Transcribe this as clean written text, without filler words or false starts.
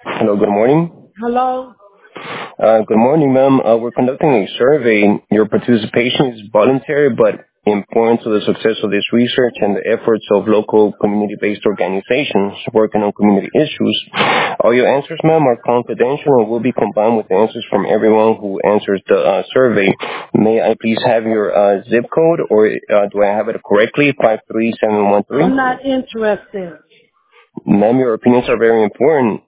Hello, good morning. Hello? Good morning, ma'am. We're conducting a survey. Your participation is voluntary but important to the success of this research and the efforts of local community-based organizations working on community issues. All your answers, ma'am, are confidential and will be combined with the answers from everyone who answers the survey. May I please have your zip code, or do I have it correctly? I'm 53713. not interested. Ma'am, your opinions are very important.